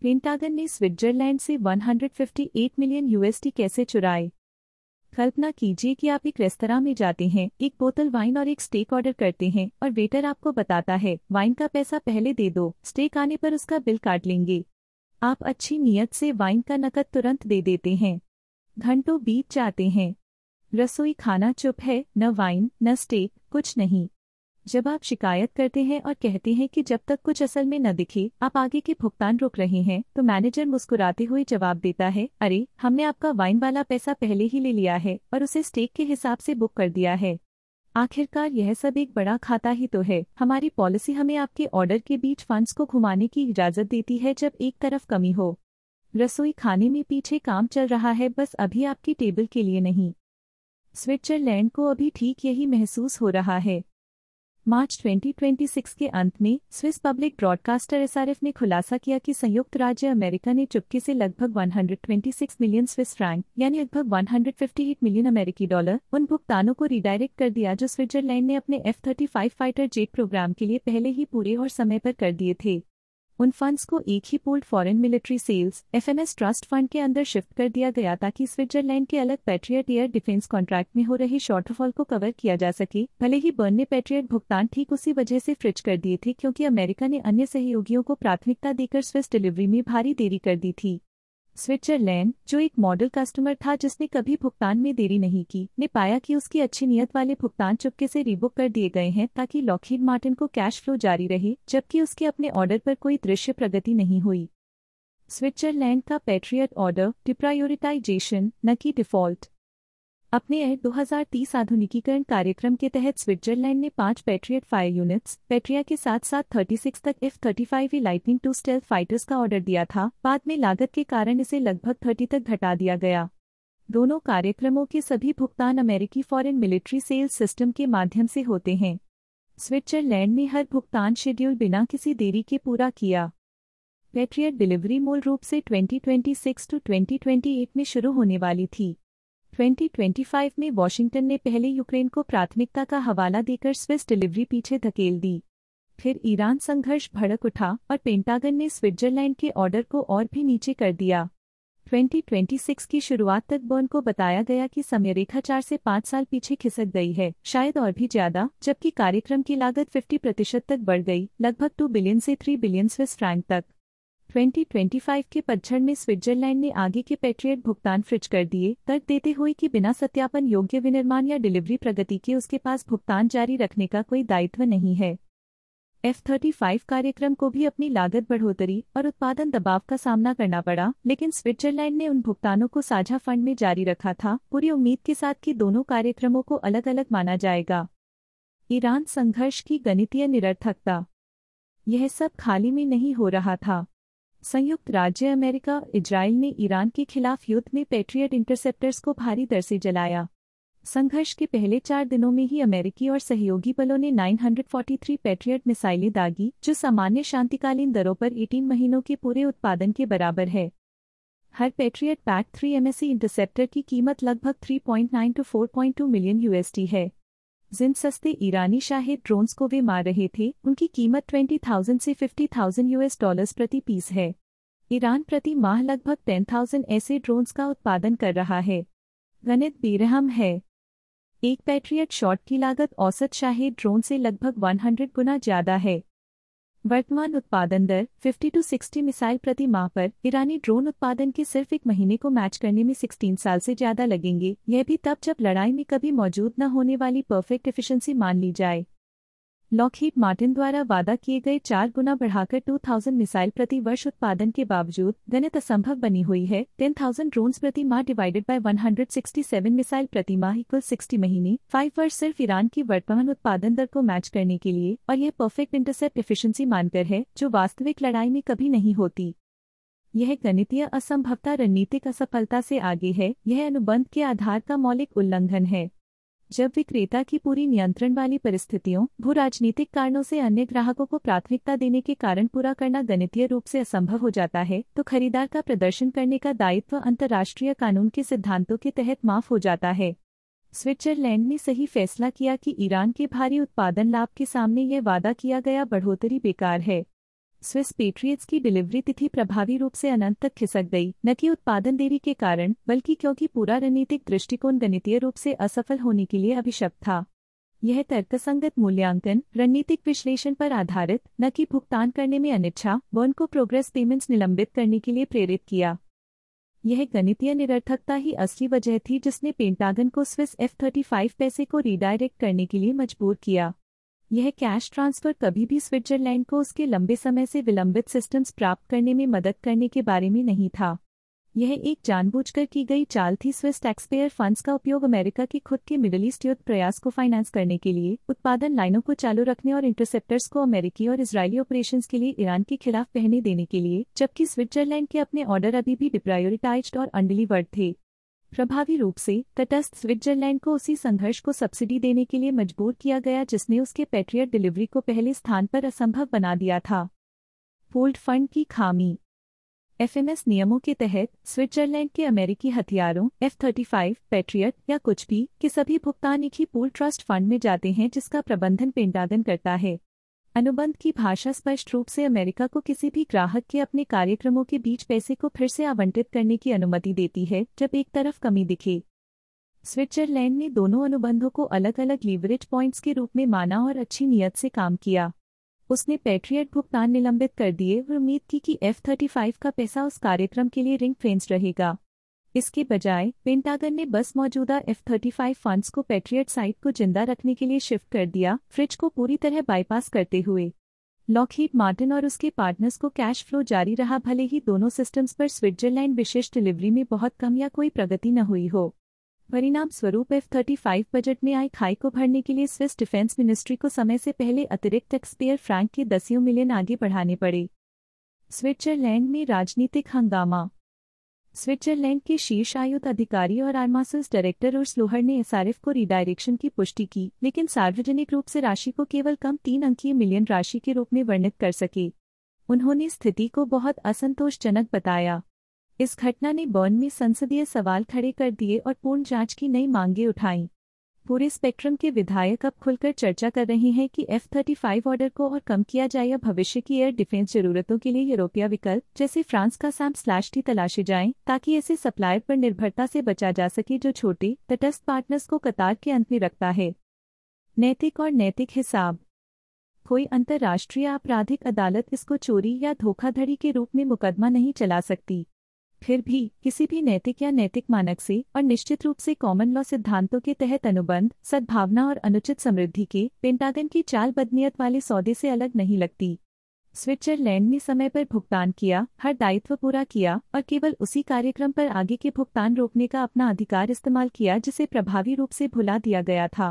Pentagon ने Switzerland से 158 million USD कैसे चुराए? कल्पना कीजिए कि आप एक रेस्तरां में जाते हैं, एक बोतल वाइन और एक स्टेक ऑर्डर करते हैं और वेटर आपको बताता है, वाइन का पैसा पहले दे दो, स्टेक आने पर उसका बिल काट लेंगे। आप अच्छी नीयत से वाइन का नकद तुरंत दे देते हैं। घंटों बीत जाते हैं। रसोई खाना चुप है, न वाइन न स्टेक, कुछ नहीं। जब आप शिकायत करते हैं और कहते हैं कि जब तक कुछ असल में न दिखे आप आगे के भुगतान रोक रहे हैं, तो मैनेजर मुस्कुराते हुए जवाब देता है, अरे हमने आपका वाइन वाला पैसा पहले ही ले लिया है और उसे स्टेक के हिसाब से बुक कर दिया है। आखिरकार यह सब एक बड़ा खाता ही तो है। हमारी पॉलिसी हमें आपके ऑर्डर के बीच फंड्स को घुमाने की इजाजत देती है जब एक तरफ कमी हो। रसोई खाने में पीछे काम चल रहा है, बस अभी आपकी टेबल के लिए नहीं। स्विट्जरलैंड को अभी ठीक यही महसूस हो रहा है। मार्च 2026 के अंत में स्विस पब्लिक ब्रॉडकास्टर एसआरएफ ने खुलासा किया कि संयुक्त राज्य अमेरिका ने चुपके से लगभग 126 मिलियन स्विस फ्रैंक यानी लगभग 158 मिलियन अमेरिकी डॉलर उन भुगतानों को रिडायरेक्ट कर दिया जो स्विट्जरलैंड ने अपने F-35 फाइटर जेट प्रोग्राम के लिए पहले ही पूरे और समय पर कर दिए थे। उन फंड्स को एक ही pooled foreign military sales FMS trust fund के अंदर शिफ्ट कर दिया गया ताकि स्विट्जरलैंड के अलग पैट्रियट एयर डिफेंस कॉन्ट्रैक्ट में हो रही शॉर्टफॉल को कवर किया जा सके। भले ही बर्न ने पैट्रियट भुगतान ठीक उसी वजह से फ्रिज कर दिए थे क्योंकि अमेरिका ने अन्य सहयोगियों को प्राथमिकता देकर स्विस डिलीवरी में भारी देरी कर दी थी। स्विट्जरलैंड, जो एक मॉडल कस्टमर था जिसने कभी भुगतान में देरी नहीं की, ने पाया कि उसकी अच्छी नियत वाले भुगतान चुपके से रीबुक कर दिए गए हैं ताकि लॉकहीड मार्टिन को कैश फ्लो जारी रहे, जबकि उसके अपने ऑर्डर पर कोई दृश्य प्रगति नहीं हुई। स्विट्जरलैंड का पैट्रियट ऑर्डर डिप्रायोरिटाइजेशन न कि डिफॉल्ट। अपने एयर 2030 आधुनिकीकरण कार्यक्रम के तहत स्विट्जरलैंड ने 5 पैट्रियट फायर यूनिट्स पैट्रिया के साथ साथ 36 तक F-35 लाइटनिंग 2 स्टेल्थ फाइटर्स का ऑर्डर दिया था। बाद में लागत के कारण इसे लगभग 30 तक घटा दिया गया। दोनों कार्यक्रमों के सभी भुगतान अमेरिकी फॉरेन मिलिट्री सेल्स सिस्टम के माध्यम से होते हैं। स्विट्जरलैंड ने हर भुगतान शेड्यूल बिना किसी देरी के पूरा किया। पैट्रियट डिलीवरी मूल रूप से 2026 to 2028 में शुरू होने वाली थी। 2025 में वॉशिंगटन ने पहले यूक्रेन को प्राथमिकता का हवाला देकर स्विस डिलीवरी पीछे धकेल दी। फिर ईरान संघर्ष भड़क उठा और पेंटागन ने स्विट्जरलैंड के ऑर्डर को और भी नीचे कर दिया। 2026 की शुरुआत तक बर्न को बताया गया कि समयरेखा 4 से 5 साल पीछे खिसक गई है, शायद और भी ज्यादा, जबकि कार्यक्रम की लागत 50% तक बढ़ गई, लगभग 2 बिलियन से 3 बिलियन स्विस फ्रैंक तक। 2025 के पतझड़ में स्विट्जरलैंड ने आगे के पैट्रियट भुगतान फ्रिज कर दिए, तर्क देते हुए कि बिना सत्यापन योग्य विनिर्माण या डिलीवरी प्रगति के उसके पास भुगतान जारी रखने का कोई दायित्व नहीं है। F-35 कार्यक्रम को भी अपनी लागत बढ़ोतरी और उत्पादन दबाव का सामना करना पड़ा, लेकिन स्विट्जरलैंड ने उन भुगतानों को साझा फंड में जारी रखा था, पूरी उम्मीद के साथ कि दोनों कार्यक्रमों को अलग अलग माना जाएगा। ईरान संघर्ष की गणितीय निरर्थकता। यह सब खाली में नहीं हो रहा था। संयुक्त राज्य अमेरिका इजराइल ने ईरान के खिलाफ युद्ध में पैट्रियट इंटरसेप्टर्स को भारी दर से जलाया। संघर्ष के पहले 4 दिनों में ही अमेरिकी और सहयोगी बलों ने 943 पैट्रियट मिसाइलें दागी, जो सामान्य शांतिकालीन दरों पर 18 महीनों के पूरे उत्पादन के बराबर है। हर पैट्रियट पैक 3 MSE इंटरसेप्टर की कीमत लगभग 3.9 to 4.2 मिलियन USD है। जिन सस्ते ईरानी शाहिद ड्रोन्स को वे मार रहे थे, उनकी कीमत 20,000 से 50,000 US डॉलर्स प्रति पीस है। ईरान प्रति माह लगभग 10,000 ऐसे ड्रोन्स का उत्पादन कर रहा है। गणित बेरहम है। एक पैट्रियट शॉट की लागत औसत शाहिद ड्रोन से लगभग 100 गुना ज्यादा है। वर्तमान उत्पादन दर 50 to 60 मिसाइल प्रति माह पर ईरानी ड्रोन उत्पादन के सिर्फ एक महीने को मैच करने में 16 साल से ज्यादा लगेंगे, यह भी तब जब लड़ाई में कभी मौजूद न होने वाली परफेक्ट एफिशिएंसी मान ली जाए। लॉकहीड मार्टिन द्वारा वादा किए गए 4 गुना बढ़ाकर 2000 मिसाइल प्रति वर्ष उत्पादन के बावजूद गणित असंभव बनी हुई है। 10,000 ड्रोन्स प्रति माह डिवाइडेड बाय 167 मिसाइल प्रति माह इक्वल 60 महीने, 5 वर्ष सिर्फ ईरान की वर्तमान उत्पादन दर को मैच करने के लिए, और यह परफेक्ट इंटरसेप्ट एफिशिएंसी मानकर है, जो वास्तविक लड़ाई में कभी नहीं होती। यह गणितीय असंभवता रणनीतिक असफलता से आगे है। यह अनुबंध के आधार का मौलिक उल्लंघन है। जब विक्रेता की पूरी नियंत्रण वाली परिस्थितियों, भू राजनीतिक कारणों से अन्य ग्राहकों को प्राथमिकता देने के कारण पूरा करना गणितीय रूप से असंभव हो जाता है, तो खरीदार का प्रदर्शन करने का दायित्व अंतर्राष्ट्रीय कानून के सिद्धांतों के तहत माफ हो जाता है। स्विट्जरलैंड ने सही फैसला किया कि ईरान के भारी उत्पादन लाभ के सामने यह वादा किया गया बढ़ोतरी बेकार है। स्विस पेट्रियट्स की डिलीवरी तिथि प्रभावी रूप से अनंत तक खिसक गई, न कि उत्पादन देरी के कारण, बल्कि क्योंकि पूरा रणनीतिक दृष्टिकोण गणितीय रूप से असफल होने के लिए अभिशप्त था। यह तर्कसंगत मूल्यांकन, रणनीतिक विश्लेषण पर आधारित, न कि भुगतान करने में अनिच्छा, बर्न को प्रोग्रेस पेमेंट्स निलंबित करने के लिए प्रेरित किया। यह गणितीय निरर्थकता ही असली वजह थी जिसने पेंटागन को स्विस F-35 पैसे को रीडायरेक्ट करने के लिए मजबूर किया। यह कैश ट्रांसफर कभी भी स्विट्जरलैंड को उसके लंबे समय से विलंबित सिस्टम्स प्राप्त करने में मदद करने के बारे में नहीं था। यह एक जानबूझकर की गई चाल थी स्विस टैक्सपेयर फंड्स का उपयोग अमेरिका के खुद के मिडिल ईस्ट युद्ध प्रयास को फाइनेंस करने के लिए, उत्पादन लाइनों को चालू रखने और इंटरसेप्टर्स को अमेरिकी और इजरायली ऑपरेशंस के लिए ईरान के खिलाफ बहने देने के लिए, जबकि स्विट्जरलैंड के अपने ऑर्डर अभी भी डिप्रायोरिटाइज्ड और अनडिलीवर्ड थे। प्रभावी रूप से तटस्थ स्विट्जरलैंड को उसी संघर्ष को सब्सिडी देने के लिए मजबूर किया गया जिसने उसके पैट्रियट डिलीवरी को पहले स्थान पर असंभव बना दिया था। पूल्ड फंड की खामी। एफएमएस नियमों के तहत स्विट्जरलैंड के अमेरिकी हथियारों F-35, पैट्रियट या कुछ भी के सभी भुगतान एक ही पूल ट्रस्ट फंड में जाते हैं जिसका प्रबंधन पेंटागन करता है। अनुबंध की भाषा स्पष्ट रूप से अमेरिका को किसी भी ग्राहक के अपने कार्यक्रमों के बीच पैसे को फिर से आवंटित करने की अनुमति देती है जब एक तरफ कमी दिखे। स्विट्जरलैंड ने दोनों अनुबंधों को अलग अलग लीवरेज पॉइंट्स के रूप में माना और अच्छी नीयत से काम किया। उसने पैट्रियट भुगतान निलंबित कर दिए और उम्मीद की कि F-35 का पैसा उस कार्यक्रम के लिए रिंग फेंस रहेगा। इसके बजाय पेंटागन ने बस मौजूदा F-35 फंड्स को पैट्रियट साइट को जिंदा रखने के लिए शिफ्ट कर दिया, फ्रिज को पूरी तरह बाईपास करते हुए। लॉकहीड मार्टिन और उसके पार्टनर्स को कैश फ्लो जारी रहा भले ही दोनों सिस्टम्स पर स्विट्जरलैंड विशिष्ट डिलीवरी में बहुत कम या कोई प्रगति न हुई हो। परिणाम स्वरूप F-35 बजट में आई खाई को भरने के लिए स्विस डिफेंस मिनिस्ट्री को समय से पहले अतिरिक्त टैक्सपेयर फ्रैंक के दसियों मिलियन आगे बढ़ाने पड़े। स्विट्जरलैंड में राजनीतिक हंगामा। स्विट्जरलैंड के शीर्ष आयुध अधिकारी और आर्मासस डायरेक्टर उर्स लोहर ने SRF को रीडायरेक्शन की पुष्टि की, लेकिन सार्वजनिक रूप से राशि को केवल कम 3 अंकीय मिलियन राशि के रूप में वर्णित कर सके। उन्होंने स्थिति को बहुत असंतोषजनक बताया। इस घटना ने बर्न में संसदीय सवाल खड़े कर दिए और पूर्ण जांच की नई मांगें उठाईं। पूरे स्पेक्ट्रम के विधायक अब खुलकर चर्चा कर रहे हैं कि F-35 ऑर्डर को और कम किया जाए या भविष्य की एयर डिफेंस जरूरतों के लिए यूरोपीय विकल्प जैसे फ्रांस का SAM/T तलाशे जाएं, ताकि ऐसे सप्लायर पर निर्भरता से बचा जा सके जो छोटे तटस्थ पार्टनर्स को कतार के अंत में रखता है। नैतिक और नैतिक हिसाब। कोई अंतर्राष्ट्रीय आपराधिक अदालत इसको चोरी या धोखाधड़ी के रूप में मुकदमा नहीं चला सकती। फिर भी किसी भी नैतिक या नैतिक मानक से और निश्चित रूप से कॉमन लॉ सिद्धांतों के तहत अनुबंध, सद्भावना और अनुचित समृद्धि के पेंटागन की चाल बदनीयत वाले सौदे से अलग नहीं लगती। स्विट्जरलैंड ने समय पर भुगतान किया, हर दायित्व पूरा किया और केवल उसी कार्यक्रम पर आगे के भुगतान रोकने का अपना अधिकार इस्तेमाल किया जिसे प्रभावी रूप से भुला दिया गया था।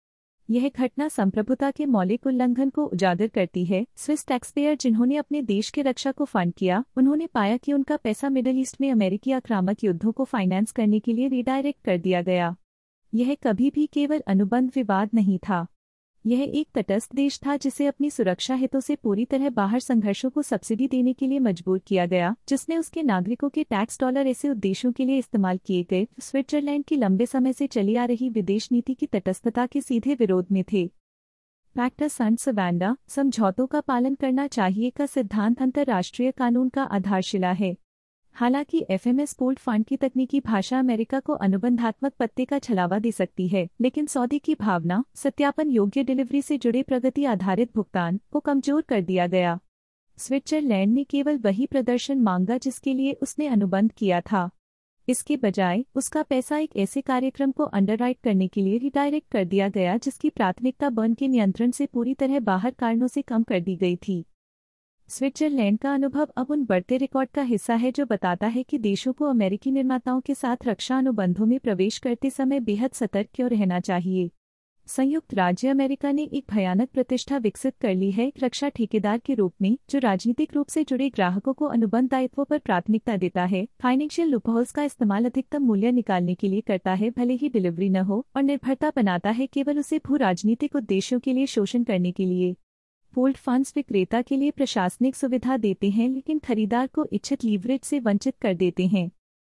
यह घटना संप्रभुता के मौलिक उल्लंघन को उजागर करती है। स्विस टैक्सपेयर जिन्होंने अपने देश के रक्षा को फंड किया, उन्होंने पाया कि उनका पैसा मिडिल ईस्ट में अमेरिकी आक्रामक युद्धों को फाइनेंस करने के लिए रीडायरेक्ट कर दिया गया। यह कभी भी केवल अनुबंध विवाद नहीं था। यह एक तटस्थ देश था जिसे अपनी सुरक्षा हितों से पूरी तरह बाहर संघर्षों को सब्सिडी देने के लिए मजबूर किया गया, जिसने उसके नागरिकों के टैक्स डॉलर ऐसे उद्देश्यों के लिए इस्तेमाल किए गए स्विट्जरलैंड की लंबे समय से चली आ रही विदेश नीति की तटस्थता के सीधे विरोध में थे। पैक्टा सन्ट सर्वेंडा, समझौतों का पालन करना चाहिए का सिद्धांत अंतर्राष्ट्रीय कानून का आधारशिला है। हालांकि एफएमएस पूल्ड फंड की तकनीकी भाषा अमेरिका को अनुबंधात्मक पत्ते का छलावा दे सकती है, लेकिन सौदे की भावना, सत्यापन योग्य डिलीवरी से जुड़े प्रगति आधारित भुगतान को कमजोर कर दिया गया। स्विट्जरलैंड ने केवल वही प्रदर्शन मांगा जिसके लिए उसने अनुबंध किया था। इसके बजाय उसका पैसा एक ऐसे कार्यक्रम को अंडरराइट करने के लिए रिडायरेक्ट कर दिया गया जिसकी प्राथमिकता बर्न के नियंत्रण से पूरी तरह बाहर कारणों से कम कर दी गई थी। स्विट्जरलैंड का अनुभव अब उन बढ़ते रिकॉर्ड का हिस्सा है जो बताता है कि देशों को अमेरिकी निर्माताओं के साथ रक्षा अनुबंधों में प्रवेश करते समय बेहद सतर्क क्यों रहना चाहिए। संयुक्त राज्य अमेरिका ने एक भयानक प्रतिष्ठा विकसित कर ली है रक्षा ठेकेदार के रूप में, जो राजनीतिक रूप से जुड़े ग्राहकों को अनुबंध दायित्वों पर प्राथमिकता देता है, फाइनेंशियल लूपहोल्स का इस्तेमाल अधिकतम मूल्य निकालने के लिए करता है भले ही डिलीवरी न हो, और निर्भरता बनाता है केवल उसे भू राजनीतिक उद्देश्यों के लिए शोषण करने के लिए। पूल्ड फंड्स विक्रेता के लिए प्रशासनिक सुविधा देते हैं लेकिन खरीदार को इच्छित लीवरेज से वंचित कर देते हैं।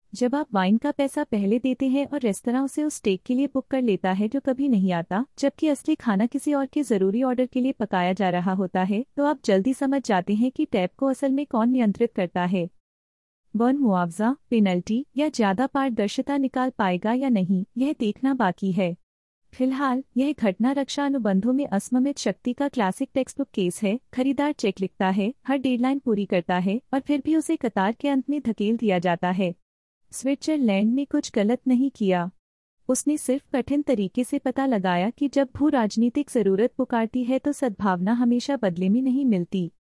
जब आप वाइन का पैसा पहले देते हैं और रेस्तरां उसे उस स्टेक के लिए बुक कर लेता है जो कभी नहीं आता, जबकि असली खाना किसी और के जरूरी ऑर्डर के लिए पकाया जा रहा होता है, तो आप जल्दी समझ जाते हैं कि टैब को असल में कौन नियंत्रित करता है। वह मुआवजा, पेनल्टी या ज्यादा पारदर्शिता निकाल पाएगा या नहीं, यह देखना बाकी है। फिलहाल यह घटना रक्षा अनुबंधों में असममित शक्ति का क्लासिक टेक्स्टबुक केस है। खरीदार चेक लिखता है, हर डेडलाइन पूरी करता है और फिर भी उसे कतार के अंत में धकेल दिया जाता है। स्विट्जरलैंड ने कुछ गलत नहीं किया। उसने सिर्फ कठिन तरीके से पता लगाया कि जब भू राजनीतिक जरूरत पुकारती है तो सद्भावना हमेशा बदले में नहीं मिलती।